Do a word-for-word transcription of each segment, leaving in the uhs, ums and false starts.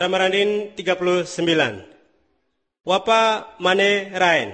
Ramarandin tiga puluh sembilan. Wapa mane rain.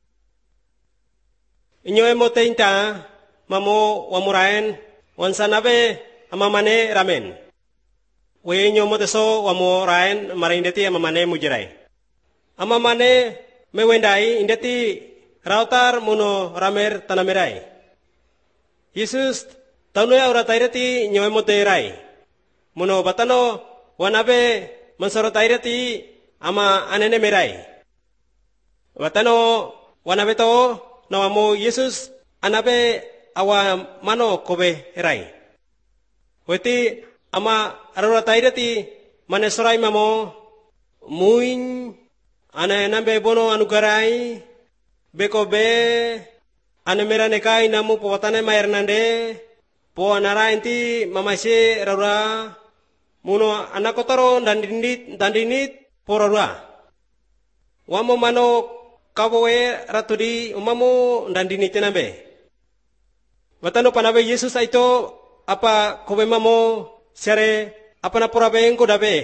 Inyo emote inta mamo wamurain wansanabe ama mane ramen. We inyo moteso wamo rain marindeti ama mane mujirai. Ama mane mewendai indeti rautar muno ramer tanamerai. Yesus tanuya urataireti inyo emote rai. Muno batano wanabe mansorotaireti ama anene merai. Watano wanabe to nawamo Yesus anabe awa mano kobe rai. Weti ama arurataireti manesorai mamo muin ana nambe bono anugarai bekobe ane meranekai namu powatane maernande po anara inti mamase rara muno anakotaro dandinit dandinit porora. Wamo mano kawoe ratudi umamu dandinit nabe. Watano panabe Yesus aito apa kobe mamo sere apa na porabe engko dabe.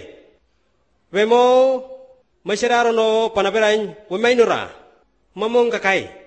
Wemo masyararono panaberain wemainura mamong kakai.